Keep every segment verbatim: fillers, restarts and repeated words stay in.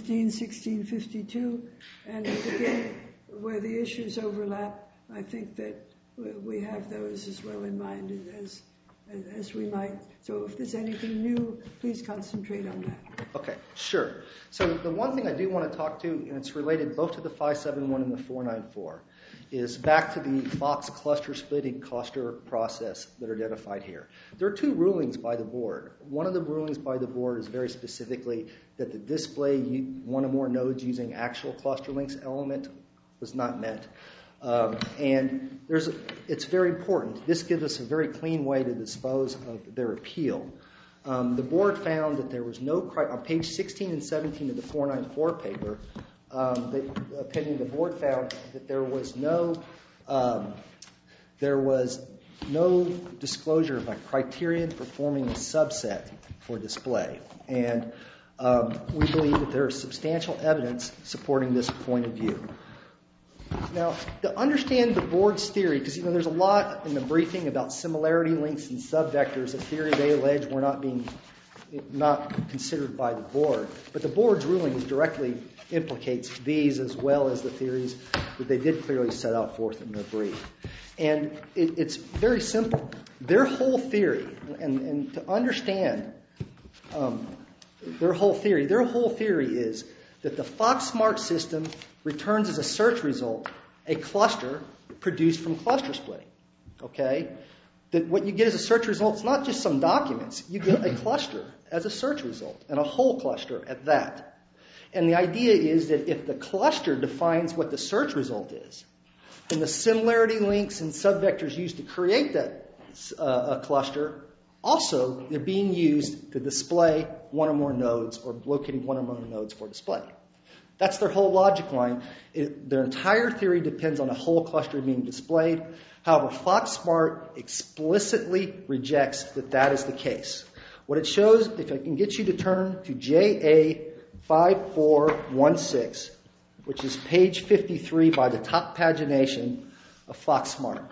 fifteen, sixteen fifty-two, and again, where the issues overlap, I think that we have those as well in mind as as we might. So if there's anything new, please concentrate on that. Okay, sure. So the one thing I do want to talk to, and it's related both to the five seven one and the four nine four, is back to the Fox cluster splitting cluster process that are identified here. There are two rulings by the board. One of the rulings by the board is very specifically that the display one or more nodes using actual cluster links element was not met. Um, and there's a, it's very important. This gives us a very clean way to dispose of their appeal. Um, the board found that there was no, on page sixteen and seventeen of the four nine four paper, um, the opinion the board found that there was no, um, there was no disclosure of a criterion for forming a subset for display. And um, we believe that there is substantial evidence supporting this point of view. Now, to understand the board's theory, because you know there's a lot in the briefing about similarity links and subvectors, a theory they allege were not being not considered by the board. But the board's ruling directly implicates these as well as the theories that they did clearly set out forth in their brief. And it, it's very simple. Their whole theory, and, and to understand um, their whole theory, their whole theory is that the FoxSmart system returns as a search result a cluster produced from cluster splitting. Okay? That what you get as a search result is not just some documents. You get a cluster as a search result, and a whole cluster at that. And the idea is that if the cluster defines what the search result is, then the similarity links and subvectors used to create that uh, a cluster also they're being used to display one or more nodes or locating one or more nodes for display. That's their whole logic line. It, their entire theory depends on a whole cluster being displayed. However, FoxSmart explicitly rejects that that is the case. What it shows, if I can get you to turn to J A five four one six, which is page fifty-three by the top pagination of FoxSmart.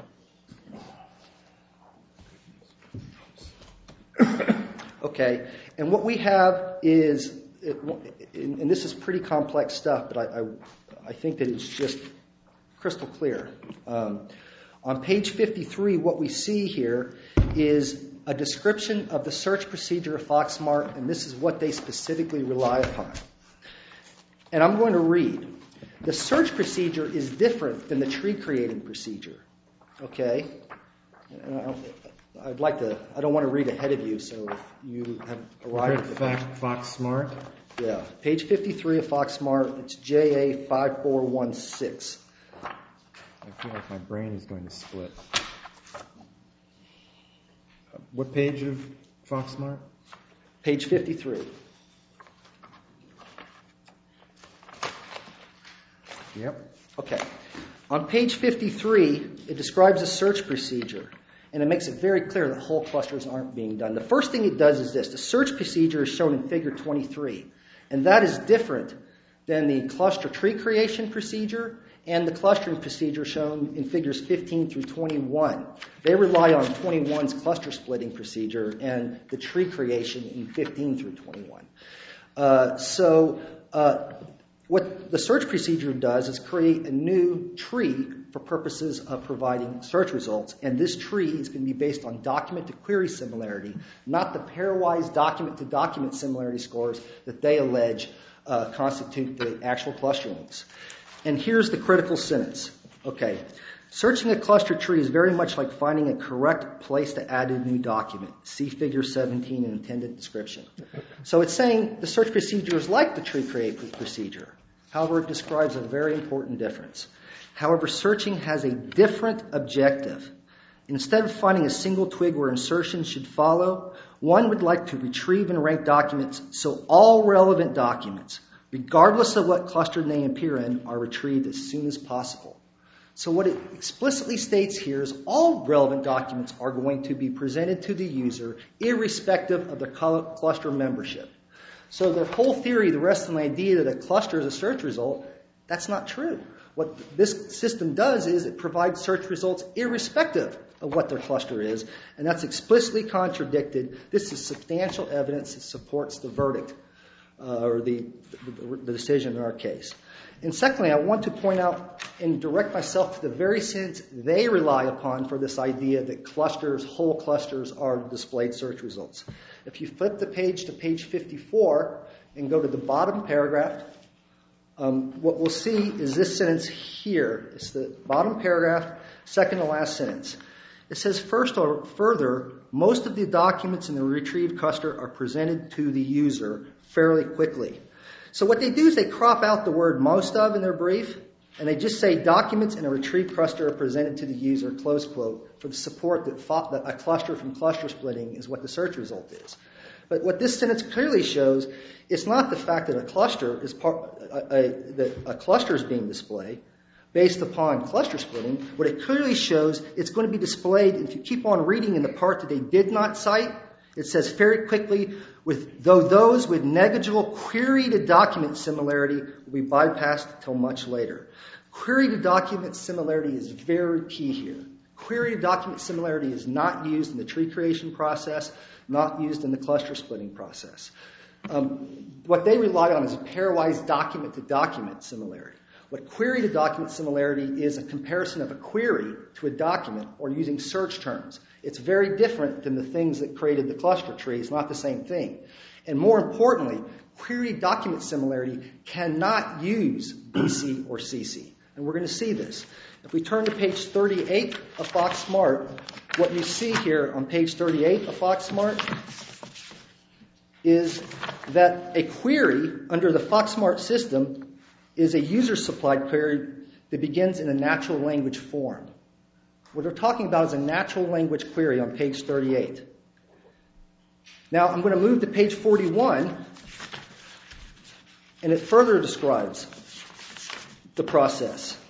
Okay, and what we have is, it, and this is pretty complex stuff, but I, I, I think that it's just crystal clear. Um, on page fifty-three, what we see here is a description of the search procedure of FoxSmart, and this is what they specifically rely upon. And I'm going to read. The search procedure is different than the tree creating procedure. Okay? And I'd like to, I don't want to read ahead of you, so if you have arrived at fact, FoxSmart? Yeah, page fifty-three of FoxSmart, it's J A five four one six. I feel like my brain is going to split. What page of FoxSmart? Page fifty-three. Yep. Okay. On page fifty-three, it describes a search procedure, and it makes it very clear that whole clusters aren't being done. The first thing it does is this. The search procedure is shown in figure twenty-three, and that is different than the cluster tree creation procedure and the clustering procedure shown in figures fifteen through twenty-one. They rely on twenty-one's cluster splitting procedure and the tree creation in fifteen through twenty-one. Uh, so uh, what the search procedure does is create a new tree for purposes of providing search results, and this tree is going to be based on document-to-query similarity, not the pairwise document-to-document similarity scores that they allege uh, constitute the actual cluster links. And here's the critical sentence. Okay, searching a cluster tree is very much like finding a correct place to add a new document. See figure seventeen in intended description. So it's saying the search procedure is like the tree create procedure. However, it describes a very important difference. However, searching has a different objective. Instead of finding a single twig where insertion should follow, one would like to retrieve and rank documents so all relevant documents, regardless of what cluster they appear in, are retrieved as soon as possible. So what it explicitly states here is all relevant documents are going to be presented to the user irrespective of the cluster membership. So the whole theory, the rest of the idea that a cluster is a search result, that's not true. What this system does is it provides search results irrespective of what their cluster is, and that's explicitly contradicted. This is substantial evidence that supports the verdict uh, or the, the, the decision in our case. And secondly, I want to point out and direct myself to the very sentence they rely upon for this idea that clusters, whole clusters, are displayed search results. If you flip the page to page fifty-four and go to the bottom paragraph, um, what we'll see is this sentence here. It's the bottom paragraph, second to last sentence. It says, first or further, most of the documents in the retrieved cluster are presented to the user fairly quickly. So what they do is they crop out the word most of in their brief, and they just say documents in a retrieved cluster are presented to the user, close quote, for the support that, fo- that a cluster from cluster splitting is what the search result is. But what this sentence clearly shows is not the fact that a cluster is part, a, a, that a cluster is being displayed based upon cluster splitting. What it clearly shows, it's going to be displayed, if you keep on reading in the part that they did not cite, it says very quickly, with though those with negligible query to document similarity will be bypassed until much later. Query to document similarity is very key here. Query to document similarity is not used in the tree creation process, not used in the cluster splitting process. Um, what they rely on is a pairwise document to document similarity. What query to document similarity is a comparison of a query to a document or using search terms. It's very different than the things that created the cluster tree. It's not the same thing. And more importantly, query document similarity cannot use B C or C C. And we're going to see this. If we turn to page thirty-eight of FoxSmart, what you see here on page thirty-eight of FoxSmart is that a query under the FoxSmart system is a user-supplied query that begins in a natural language form. What we're talking about is a natural language query on page thirty-eight. Now, I'm going to move to page forty-one, and it further describes the process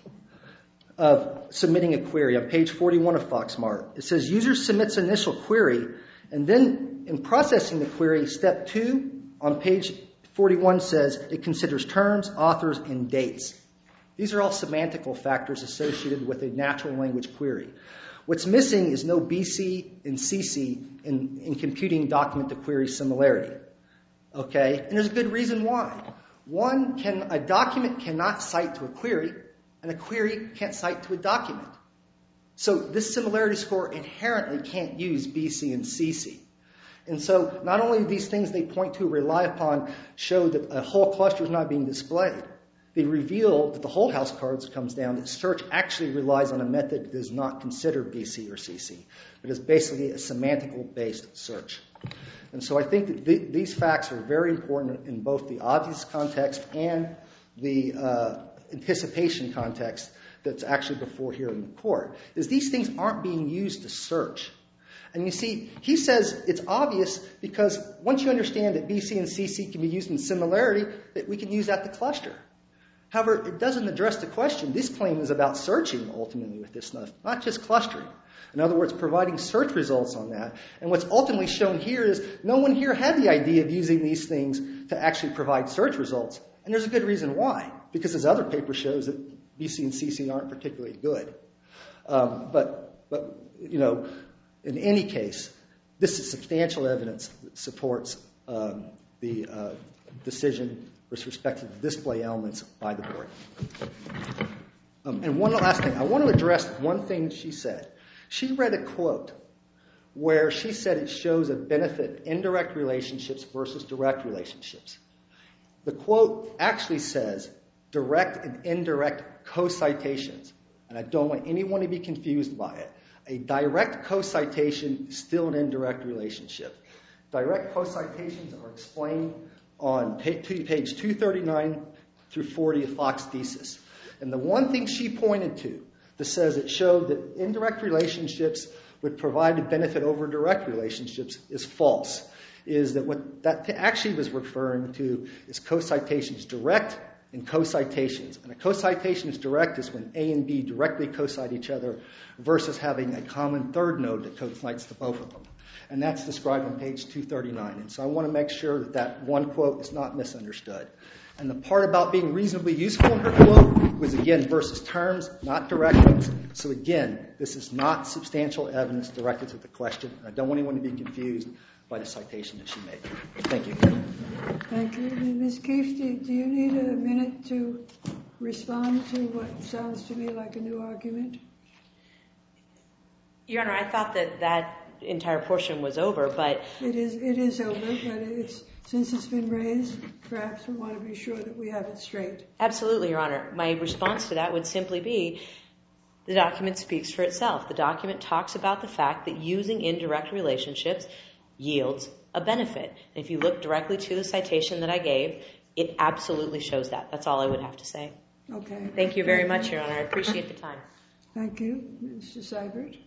of submitting a query on page forty-one of FoxSmart. It says, user submits initial query, and then in processing the query, step two on page forty-one says it considers terms, authors, and dates. These are all semantical factors associated with a natural language query. What's missing is no B C and C C in, in computing document to query similarity. Okay? And there's a good reason why. One, can, a document cannot cite to a query, and a query can't cite to a document. So this similarity score inherently can't use B C and C C. And so not only do these things they point to rely upon show that a whole cluster is not being displayed, they reveal that the whole house cards comes down that search actually relies on a method that does not consider B C or C C, but is basically a semantical-based search. And so I think that th- these facts are very important in both the obvious context and the uh, anticipation context that's actually before here in the court, is these things aren't being used to search. And you see, he says it's obvious because once you understand that B C and C C can be used in similarity, that we can use that to cluster. However, it doesn't address the question. This claim is about searching, ultimately, with this stuff, not just clustering. In other words, providing search results on that. And what's ultimately shown here is no one here had the idea of using these things to actually provide search results. And there's a good reason why, because this other paper shows that B C and C C aren't particularly good. Um, but, but, you know, in any case, this is substantial evidence that supports um, the uh, decision with respect to the display elements by the board. Um, and one last thing. I want to address one thing she said. She read a quote where she said it shows a benefit indirect relationships versus direct relationships. The quote actually says direct and indirect co-citations. And I don't want anyone to be confused by it. A direct co-citation is still an indirect relationship. Direct co-citations are explained on page two thirty-nine through forty of Fox thesis. And the one thing she pointed to that says it showed that indirect relationships would provide a benefit over direct relationships is false. Is that what that actually was referring to is co-citations direct and co-citations. And a co-citation is direct is when A and B directly co-cite each other versus having a common third node that co-cites to both of them. And that's described on page two thirty-nine. And so I want to make sure that that one quote is not misunderstood. And the part about being reasonably useful in her quote was, again, versus terms, not directives. So, again, this is not substantial evidence directed to the question. I don't want anyone to be confused by the citation that she made. Thank you. Thank you. Miz Keefe, do, do you need a minute to respond to what sounds to me like a new argument? Your Honor, I thought that that entire portion was over, but... It is, it is over, but it's, since it's been raised, perhaps we want to be sure that we have it straight. Absolutely, Your Honor. My response to that would simply be the document speaks for itself. The document talks about the fact that using indirect relationships yields a benefit. And if you look directly to the citation that I gave, it absolutely shows that. That's all I would have to say. Okay. Thank you very much, Your Honor. I appreciate the time. Thank you. Mister Seibert.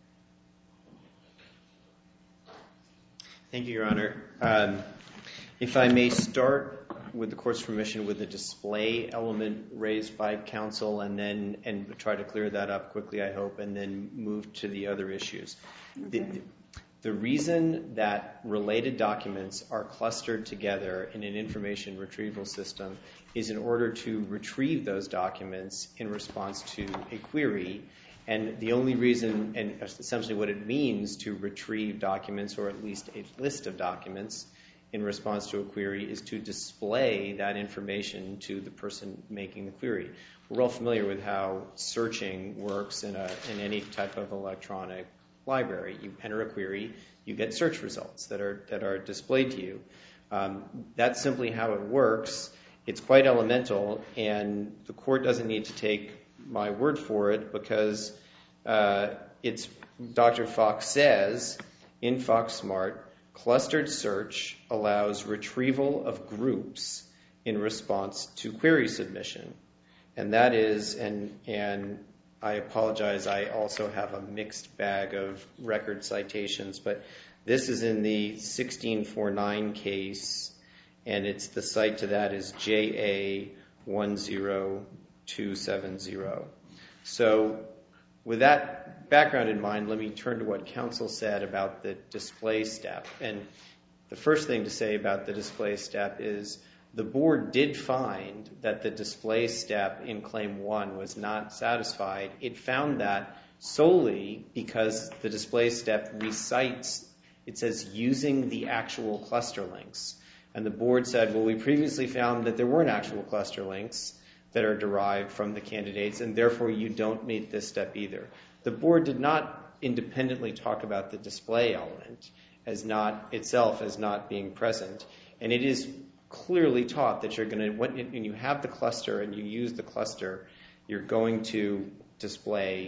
Thank you, Your Honor. Um, if I may start, with the Court's permission, with the display element raised by counsel, and then and try to clear that up quickly, I hope, and then move to the other issues. Okay. The, the reason that related documents are clustered together in an information retrieval system is in order to retrieve those documents in response to a query. And the only reason, and essentially what it means to retrieve documents, or at least a list of documents, in response to a query, is to display that information to the person making the query. We're all familiar with how searching works in, a, in any type of electronic library. You enter a query, you get search results that are, that are displayed to you. Um, that's simply how it works. It's quite elemental, and the Court doesn't need to take my word for it, because uh, it's Doctor Fox says in FoxSmart, clustered search allows retrieval of groups in response to query submission. And that is, and and I apologize, I also have a mixed bag of record citations, but this is in the sixteen forty-nine case, and it's the cite to that is J A one zero two seven zero. So with that background in mind, let me turn to what counsel said about the display step. And the first thing to say about the display step is the board did find that the display step in Claim one was not satisfied. It found that solely because the display step recites, it says using the actual cluster links. And the board said, well, we previously found that there weren't actual cluster links that are derived from the candidates, and therefore you don't meet this step either. The board did not independently talk about the display element as not itself as not being present, and it is clearly taught that you're going to, when you have the cluster and you use the cluster, you're going to display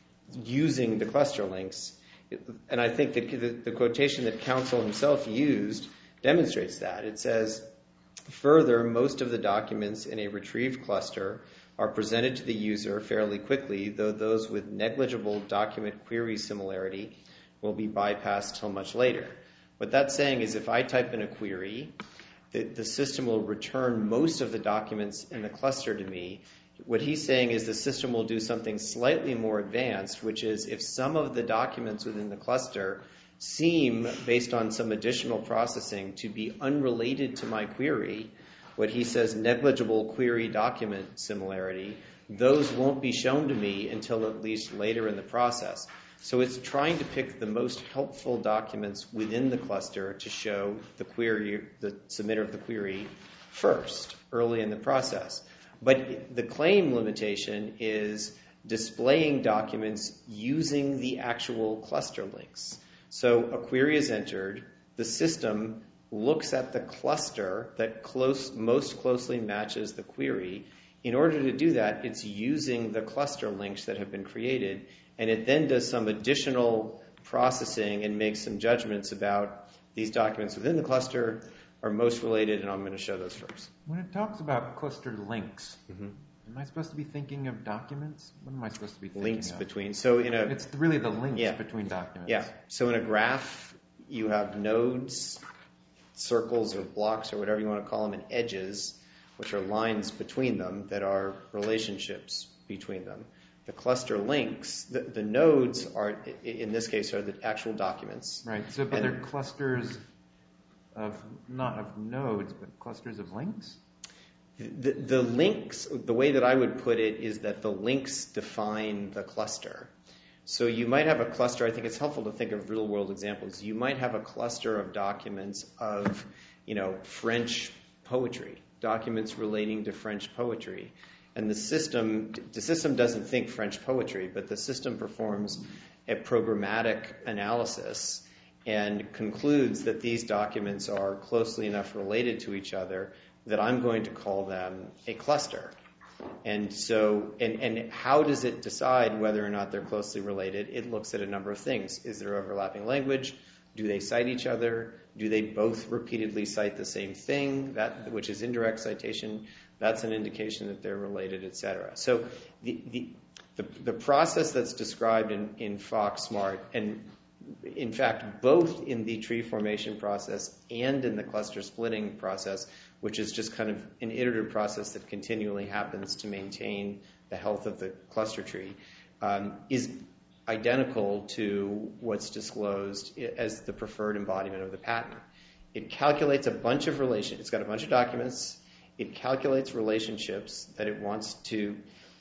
using the cluster links. And I think that the, the quotation that counsel himself used demonstrates that. It says, further, most of the documents in a retrieved cluster are presented to the user fairly quickly, though those with negligible document query similarity will be bypassed till much later. What that's saying is if I type in a query, the, the system will return most of the documents in the cluster to me. What he's saying is the system will do something slightly more advanced, which is if some of the documents within the cluster seem, based on some additional processing, to be unrelated to my query, what he says negligible query document similarity, those won't be shown to me until at least later in the process. So it's trying to pick the most helpful documents within the cluster to show the query, the submitter of the query first, early in the process. But the claim limitation is displaying documents using the actual cluster links. So a query is entered, the system looks at the cluster that close, most closely matches the query. In order to do that, it's using the cluster links that have been created, and it then does some additional processing and makes some judgments about these documents within the cluster are most related, and I'm going to show those first. When it talks about cluster links, mm-hmm. am I supposed to be thinking of documents? What am I supposed to be thinking links of? between. So in a, it's really the links yeah. between documents. Yeah. So in a graph, you have nodes, circles or blocks or whatever you want to call them, and edges, which are lines between them that are relationships between them. The cluster links, the, the nodes are, in this case, are the actual documents. Right. So, but and they're clusters of, not of nodes, but clusters of links? The, the links, the way that I would put it is that the links define the cluster. So you might have a cluster. I think it's helpful to think of real-world examples. You might have a cluster of documents of, you know, French poetry, documents relating to French poetry. And the system, the system doesn't think French poetry, but the system performs a programmatic analysis and concludes that these documents are closely enough related to each other that I'm going to call them a cluster. And so, and, and how does it decide whether or not they're closely related? It looks at a number of things. Is there overlapping language? Do they cite each other? Do they both repeatedly cite the same thing, that which is indirect citation? That's an indication that they're related, et cetera. So the, the, the, the process that's described in, in FoxSmart, and in fact, both in the tree formation process and in the cluster splitting process, which is just kind of an iterative process that continually happens to maintain the health of the cluster tree, um, is identical to what's disclosed as the preferred embodiment of the patent. It calculates a bunch of relations. It's got a bunch of documents. It calculates relationships that it wants to,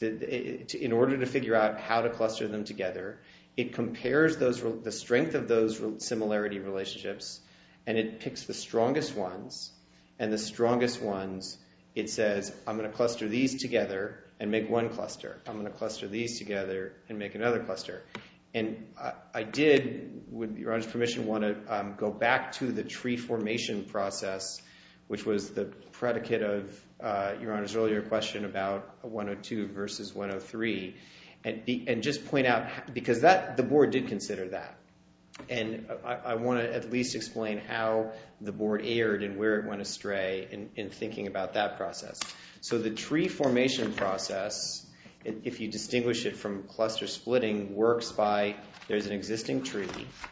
in order to figure out how to cluster them together. It compares those, the strength of those similarity relationships, and it picks the strongest ones. And the strongest ones, it says, I'm going to cluster these together and make one cluster. I'm going to cluster these together and make another cluster. And I, I did, with Your Honor's permission, want to um, go back to the tree formation process, which was the predicate of uh, Your Honor's earlier question about one oh two versus one oh three, and, be, and just point out, because that the board did consider that. And I, I want to at least explain how the board erred and where it went astray in, in thinking about that process. So the tree formation process, if you distinguish it from cluster splitting, works by there's an existing tree,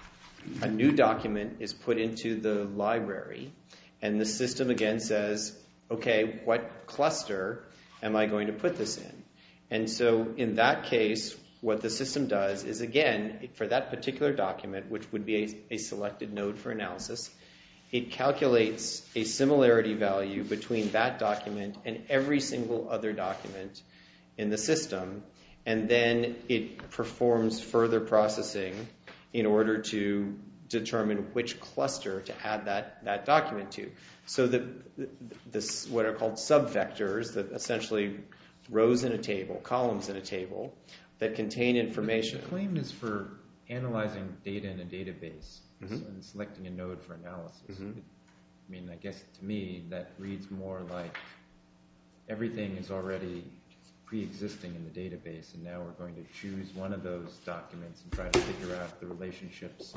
a new document is put into the library, and the system again says, okay, what cluster am I going to put this in? And so in that case, what the system does is, again, for that particular document, which would be a, a selected node for analysis, it calculates a similarity value between that document and every single other document in the system, and then it performs further processing in order to determine which cluster to add that, that document to. So the, the, this, what are called subvectors, that essentially rows in a table, columns in a table, that contain information. The claim is for analyzing data in a database, mm-hmm. and selecting a node for analysis. Mm-hmm. I mean, I guess to me that reads more like everything is already pre-existing in the database, and now we're going to choose one of those documents and try to figure out the relationships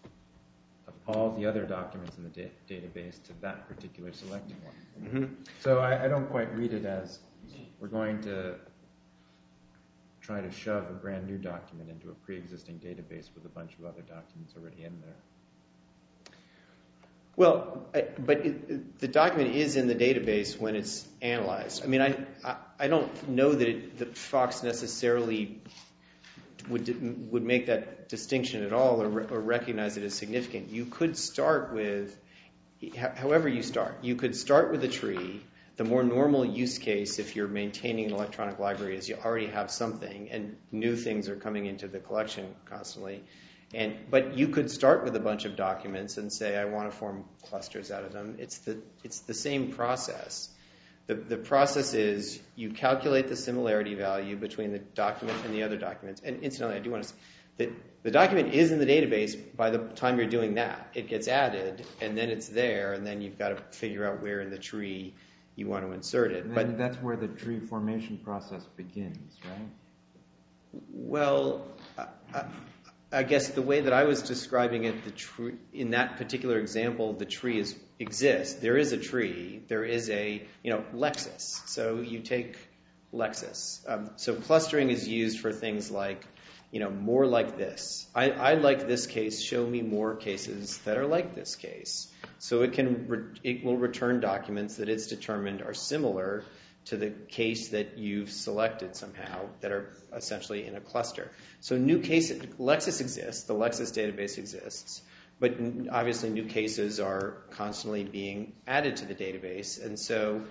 of all the other documents in the da- database to that particular selected one. Mm-hmm. So I, I don't quite read it as we're going to try to shove a brand new document into a pre-existing database with a bunch of other documents already in there. Well, I, but it, the document is in the database when it's analyzed. I mean, I I, I don't know that, it, that Fox necessarily would would make that distinction at all, or, or recognize it as significant. You could start with, however you start, you could start with a tree. The more normal use case, if you're maintaining an electronic library, is you already have something, and new things are coming into the collection constantly. And but you could start with a bunch of documents and say, I want to form clusters out of them. It's the it's the same process. The the process is you calculate the similarity value between the document and the other documents. And incidentally, I do want to say that the document is in the database by the time you're doing that. It gets added, and then it's there, and then you've got to figure out where in the tree you want to insert it. And but that's where the tree formation process begins, right? Well, I, I, I guess the way that I was describing it, the tree, in that particular example, the tree is exists. There is a tree. There is a, you know, Lexis. So you take Lexis. Um, so clustering is used for things like, you know, more like this. I, I like this case. Show me more cases that are like this case. So it can re- it will return documents that it's determined are similar to the case that you've selected somehow that are essentially in a cluster. So new cases, Lexis exists, the Lexis database exists, but obviously new cases are constantly being added to the database. And so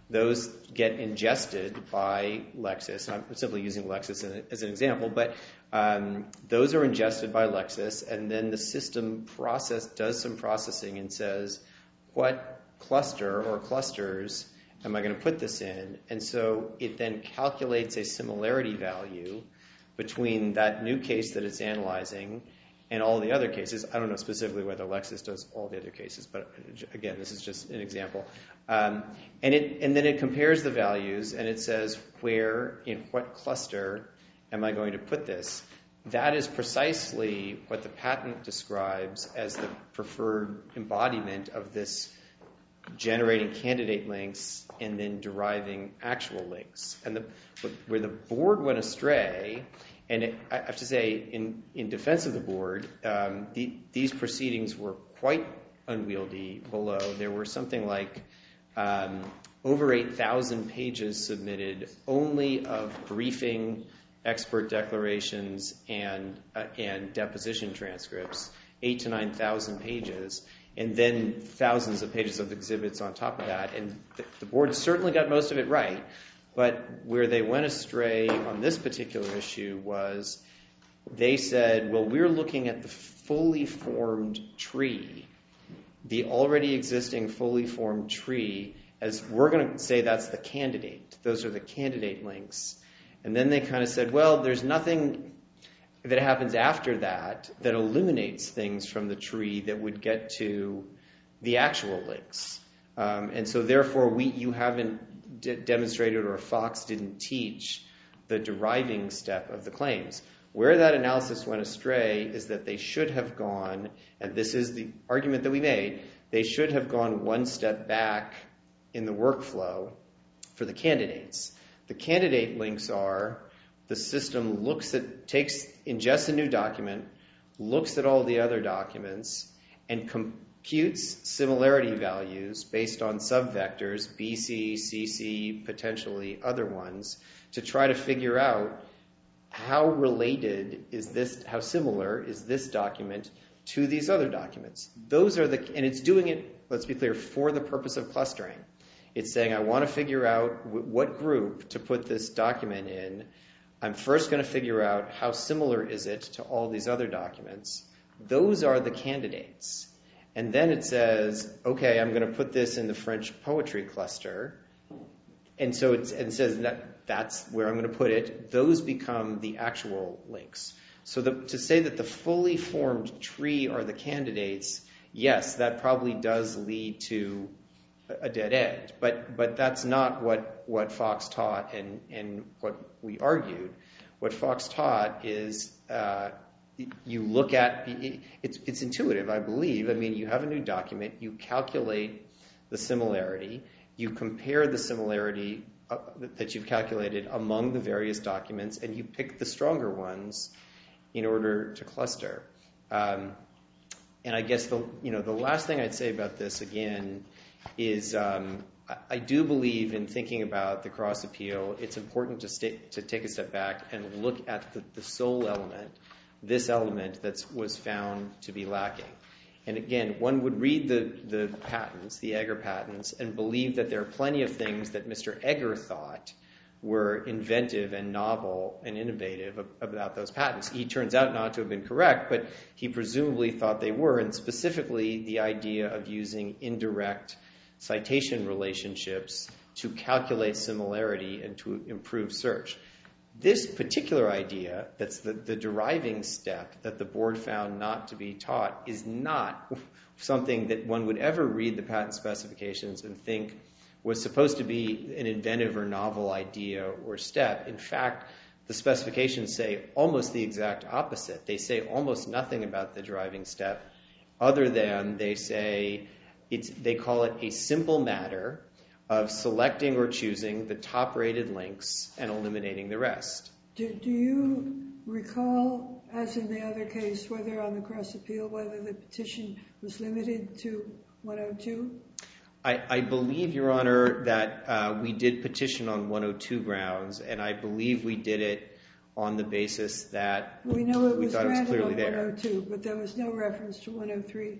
those get ingested by Lexis. I'm simply using Lexis as an example, but um, those are ingested by Lexis, and then the system process does some processing and says, what cluster or clusters am I going to put this in? And so it then calculates a similarity value between that new case that it's analyzing and all the other cases. I don't know specifically whether Lexis does all the other cases, but again, this is just an example. Um, and it and then it compares the values, and it says, where, in what cluster am I going to put this? That is precisely what the patent describes as the preferred embodiment of this generating candidate links and then deriving actual links. And the, where the board went astray, and it, I have to say, in, in defense of the board, um, the, these proceedings were quite unwieldy below. There were something like um, over eight thousand pages submitted only of briefing, expert declarations, and, uh, and deposition transcripts, eight to nine thousand pages, and then thousands of pages of exhibits on top of that. And the, the board certainly got most of it right, but where they went astray on this particular issue was they said, well, we're looking at the fully formed tree, the already existing fully formed tree, as we're going to say that's the candidate. Those are the candidate links. And then they kind of said, well, there's nothing that happens after that that illuminates things from the tree that would get to the actual links. Um, and so therefore, we you haven't d- demonstrated, or Fox didn't teach, the deriving step of the claims. Where that analysis went astray is that they should have gone, and this is the argument that we made, they should have gone one step back in the workflow for the candidates. The candidate links are, the system looks at, takes, ingests a new document, looks at all the other documents, and computes similarity values based on subvectors, B C, C C, potentially other ones, to try to figure out how related is this, how similar is this document to these other documents. Those are the, and it's doing it, let's be clear, for the purpose of clustering. It's saying, I want to figure out w- what group to put this document in. I'm first going to figure out how similar is it to all these other documents. Those are the candidates. And then it says, okay, I'm going to put this in the French poetry cluster. And so it's, and it says that that's where I'm going to put it. Those become the actual links. So the, to say that the fully formed tree are the candidates, yes, that probably does lead to a dead end. But but that's not what, what Fox taught and, and what we argued. What Fox taught is uh, you look at, it's, it's intuitive, I believe. I mean, you have a new document, you calculate the similarity, you compare the similarity uh, that you've calculated among the various documents, and you pick the stronger ones in order to cluster. Um, and I guess the you know the last thing I'd say about this, again, is um, I, I do believe in thinking about the cross appeal. It's important to, stay, to take a step back and look at the, the sole element, this element that was found to be lacking. And again, one would read the, the patents, the Egger patents, and believe that there are plenty of things that Mister Egger thought were inventive and novel and innovative about those patents. He turns out not to have been correct, but he presumably thought they were, and specifically the idea of using indirect citation relationships to calculate similarity and to improve search. This particular idea, that's the, the deriving step that the board found not to be taught, is not something that one would ever read the patent specifications and think was supposed to be an inventive or novel idea or step. In fact, the specifications say almost the exact opposite. They say almost nothing about the deriving step other than they say it's, they call it a simple matter of selecting or choosing the top-rated links and eliminating the rest. Do, do you recall, as in the other case, whether on the cross appeal, whether the petition was limited to one oh two? I, I believe, Your Honor, that uh, we did petition on one oh two grounds, and I believe we did it on the basis that we know it we was thought it was granted clearly on there. one oh two, but there was no reference to one oh three.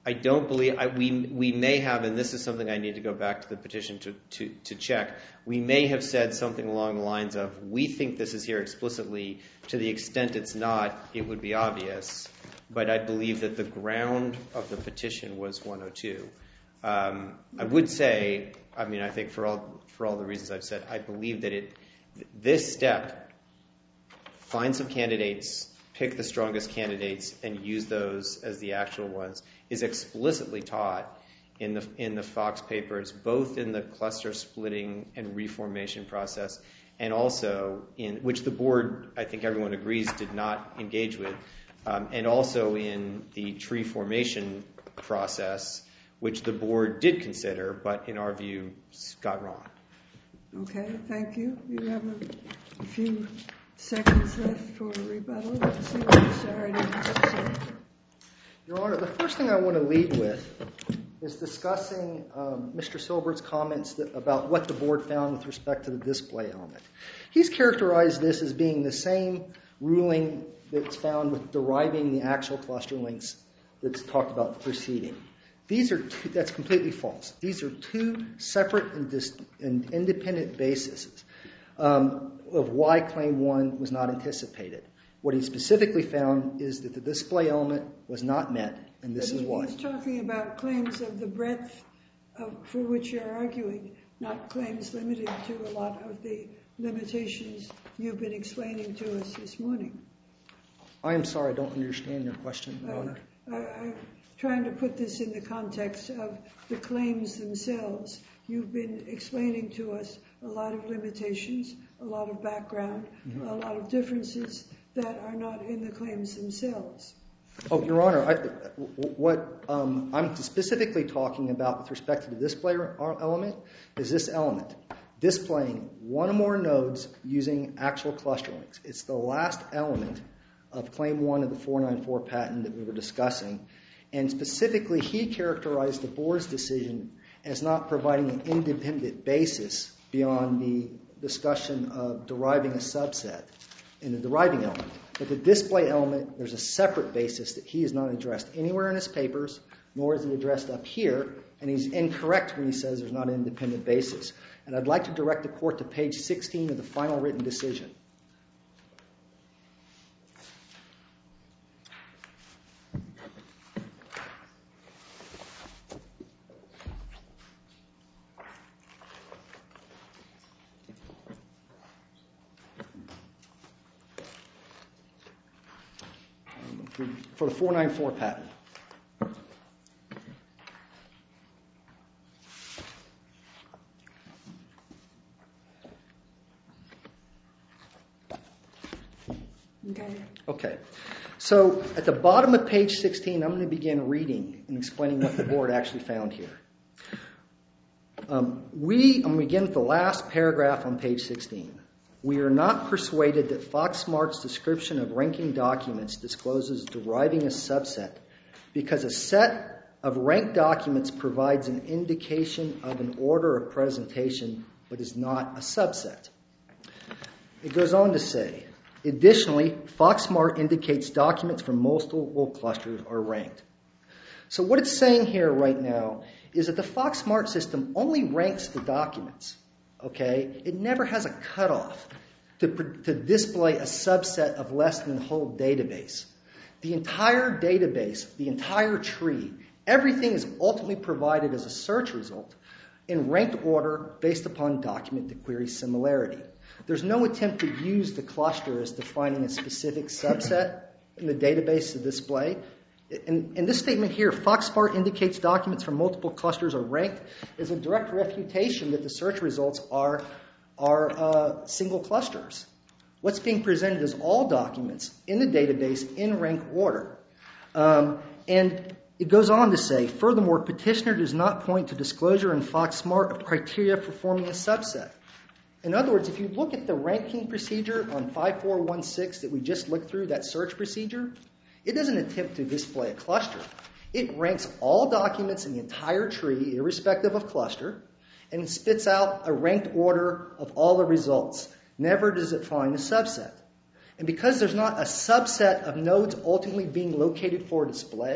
I don't believe, I, we we may have, and this is something I need to go back to the petition to, to, to check, we may have said something along the lines of, we think this is here explicitly, to the extent it's not, it would be obvious, but I believe that the ground of the petition was one oh two. Um, I would say, I mean, I think for all for all the reasons I've said, I believe that it, this step, find some candidates, pick the strongest candidates, and use those as the actual ones, is explicitly taught in the in the Fox papers, both in the cluster splitting and reformation process, and also in which the board, I think everyone agrees, did not engage with, um, and also in the tree formation process, which the board did consider, but in our view got wrong. Okay, thank you. You have a, a few seconds left for a rebuttal. Let's see what Mister Hardy has to say. Your Honor, the first thing I want to lead with is discussing um, Mister Silbert's comments that, about what the board found with respect to the display element. He's characterized this as being the same ruling that's found with deriving the actual cluster links that's talked about preceding. These are two, that's completely false. These are two separate and, dis, and independent bases um, of why Claim one was not anticipated. What he specifically found is that the display element was not met, and this but is why. He's talking about claims of the breadth of, for which you're arguing, not claims limited to a lot of the limitations you've been explaining to us this morning. I am sorry, I don't understand your question, Your Uh, Honor. I, I'm trying to put this in the context of the claims themselves. You've been explaining to us a lot of limitations, a lot of background, mm-hmm. a lot of differences that are not in the claims themselves. Oh, Your Honor, I, what um, I'm specifically talking about with respect to the display element is this element, displaying one or more nodes using actual cluster links. It's the last element of Claim one of the four ninety-four patent that we were discussing, and specifically he characterized the board's decision as not providing an independent basis beyond the discussion of deriving a subset in the deriving element. But the display element, there's a separate basis that he has not addressed anywhere in his papers, nor is he addressed up here, and he's incorrect when he says there's not an independent basis. And I'd like to direct the court to page sixteen of the final written decision. For the four ninety-four patent. Okay. Okay. So at the bottom of page sixteen, I'm going to begin reading and explaining what the board actually found here. Um, we, I'm going to begin with the last paragraph on page sixteen. We are not persuaded that FoxSmart's description of ranking documents discloses deriving a subset because a set of ranked documents provides an indication of an order of presentation but is not a subset. It goes on to say, additionally, FoxSmart indicates documents from multiple clusters are ranked. So what it's saying here right now is that the FoxSmart system only ranks the documents. Okay, it never has a cutoff to, to display a subset of less than the whole database. The entire database, the entire tree, everything is ultimately provided as a search result in ranked order based upon document to query similarity. There's no attempt to use the cluster as defining a specific subset in the database to display. In, in this statement here, FoxSmart indicates documents from multiple clusters are ranked is a direct refutation that the search results are, are uh, single clusters. What's being presented is all documents in the database in rank order. Um, and it goes on to say, furthermore, petitioner does not point to disclosure in FoxSmart of criteria for forming a subset. In other words, if you look at the ranking procedure on five four one six that we just looked through, that search procedure, it doesn't attempt to display a cluster. It ranks all documents in the entire tree, irrespective of cluster, and spits out a ranked order of all the results. Never does it find a subset. And because there's not a subset of nodes ultimately being located for display,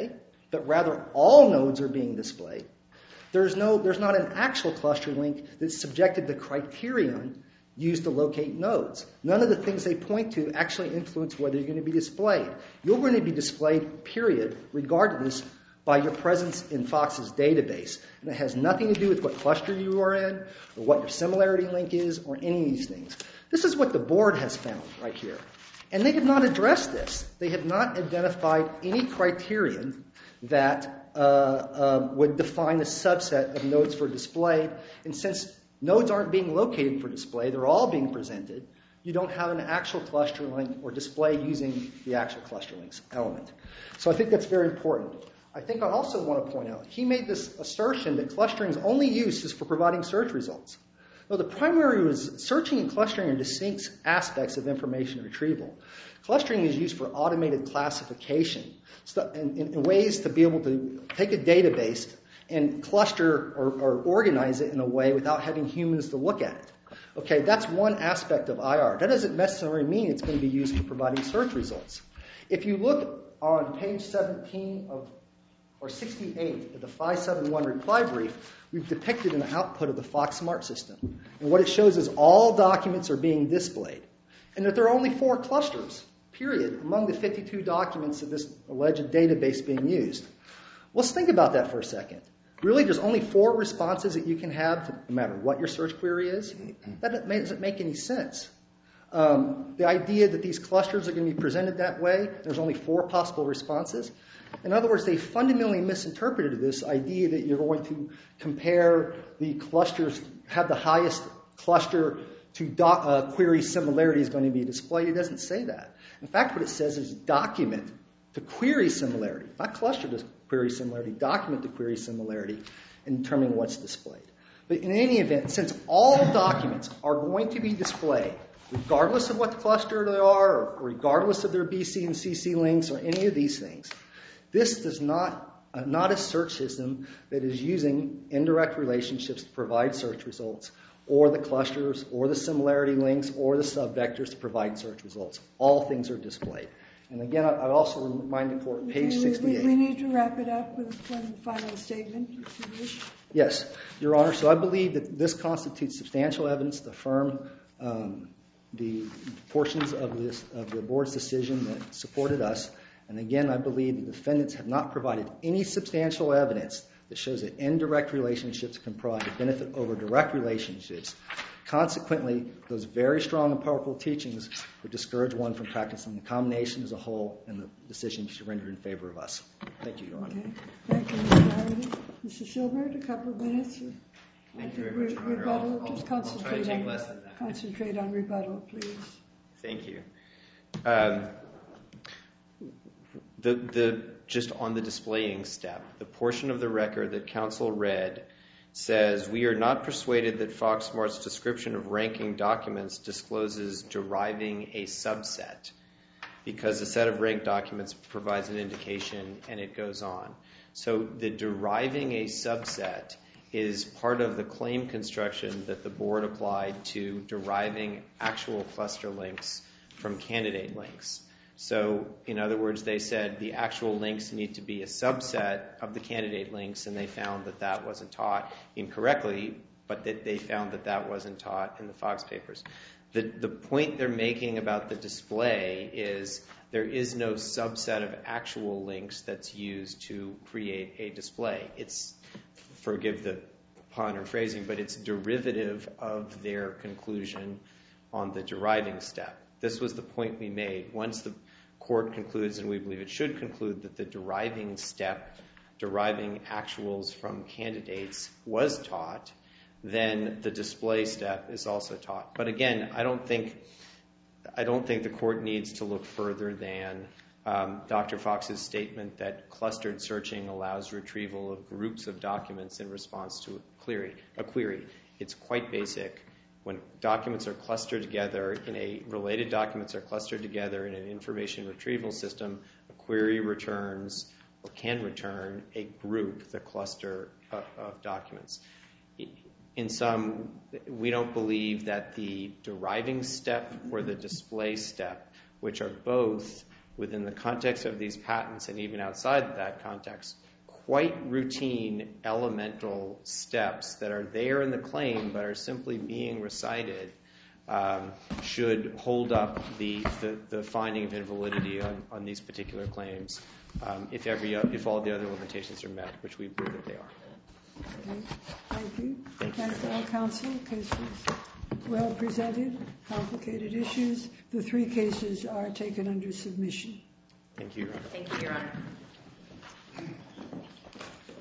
but rather all nodes are being displayed, there's, no, there's not an actual cluster link that's subjected to criterion used to locate nodes. None of the things they point to actually influence whether you're going to be displayed. You're going to be displayed, period, regardless by your presence in Fox's database. And it has nothing to do with what cluster you are in or what your similarity link is or any of these things. This is what the board has found right here. And they have not addressed this. They have not identified any criterion that uh, uh, would define a subset of nodes for display. And since nodes aren't being located for display, they're all being presented, you don't have an actual cluster link or display using the actual cluster links element. So I think that's very important. I think I also want to point out, he made this assertion that clustering's only use is for providing search results. No, the primary was searching and clustering are distinct aspects of information retrieval. Clustering is used for automated classification in, in, in ways to be able to take a database and cluster or, or organize it in a way without having humans to look at it. Okay, that's one aspect of I R. That doesn't necessarily mean it's going to be used for providing search results. If you look on page seventeen of or sixty-eight of the five seven one reply brief, we've depicted an output of the Fox Smart system. And what it shows is all documents are being displayed. And that there are only four clusters, period, among the fifty-two documents of this alleged database being used. Let's think about that for a second. Really, there's only four responses that you can have, no matter what your search query is? That doesn't make any sense. Um, the idea that these clusters are going to be presented that way, there's only four possible responses. In other words, they fundamentally misinterpreted this idea that you're going to compare the clusters, have the highest cluster to doc, uh, query similarity is going to be displayed. It doesn't say that. In fact, what it says is document to query similarity, not cluster to query similarity, document to query similarity in determining what's displayed. But in any event, since all documents are going to be displayed, regardless of what cluster they are, or regardless of their B C and C C links or any of these things, this does not, uh, not a search system that is using indirect relationships to provide search results, or the clusters, or the similarity links, or the subvectors to provide search results. All things are displayed. And again, I, I also remind the court, page okay, sixty-eight. We, we need to wrap it up with one final statement, if you wish. Yes, Your Honor. So I believe that this constitutes substantial evidence to affirm um, the portions of this of the board's decision that supported us. And again, I believe the defendants have not provided any substantial evidence that shows that indirect relationships can provide a benefit over direct relationships. Consequently, those very strong and powerful teachings would discourage one from practicing the combination as a whole, and the decision should render in favor of us. Thank you, Your Honor. Okay. Thank you, Mister Hardy. Mister Silbert, a couple of minutes. Thank you very much, Your Honor. Rebuttal. I'll, Just I'll, concentrate I'll try to take on, less than that. Concentrate on rebuttal, please. Thank you. Um, the the just on the displaying step, the portion of the record that counsel read says, we are not persuaded that Fox Smart's description of ranking documents discloses deriving a subset, because a set of ranked documents provides an indication, and it goes on. So the deriving a subset is part of the claim construction that the board applied to deriving actual cluster links from candidate links. So, in other words, they said the actual links need to be a subset of the candidate links, and they found that that wasn't taught incorrectly, but that they found that that wasn't taught in the Fox papers. The, the point they're making about the display is there is no subset of actual links that's used to create a display. It's, forgive the pun or phrasing, but it's derivative of their conclusion on the deriving step. This was the point we made. Once the court concludes, and we believe it should conclude, that the deriving step, deriving actuals from candidates, was taught, then the display step is also taught. But again, I don't think I don't think the court needs to look further than um, Doctor Fox's statement that clustered searching allows retrieval of groups of documents in response to a query. A query. It's quite basic. When documents are clustered together in a related documents are clustered together in an information retrieval system, a query returns or can return a group, the cluster of, of documents. In sum, we don't believe that the deriving step or the display step, which are both within the context of these patents and even outside that context, quite routine elemental steps that are there in the claim but are simply being recited um, should hold up the, the, the finding of invalidity on, on these particular claims um, if, every, if all the other limitations are met, which we believe that they are. Okay. Thank you. Thank you. Thank all counsel. Case was well presented, complicated issues. The three cases are taken under submission. Thank you, Your Honor. Thank you, Your Honor.